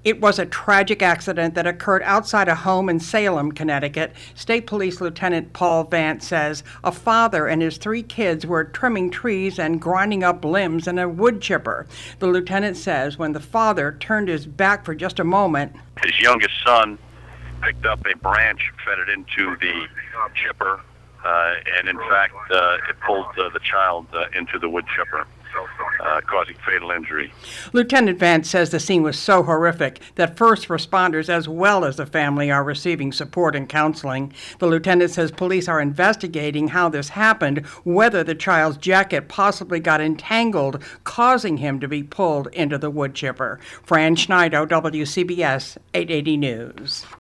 It was a tragic accident that occurred outside a home in Salem, Connecticut. State Police Lieutenant Paul Vance says a father and his 3 kids were trimming trees and grinding up limbs in a wood chipper. The lieutenant says when the father turned his back for just a moment, his youngest son picked up a branch, fed it into the chipper, and in fact, it pulled the child into the wood chipper, causing fatal injury. Lieutenant Vance says the scene was so horrific that first responders as well as the family are receiving support and counseling. The lieutenant says police are investigating how this happened, whether the child's jacket possibly got entangled, causing him to be pulled into the wood chipper. Fran Schneider, WCBS 880 News.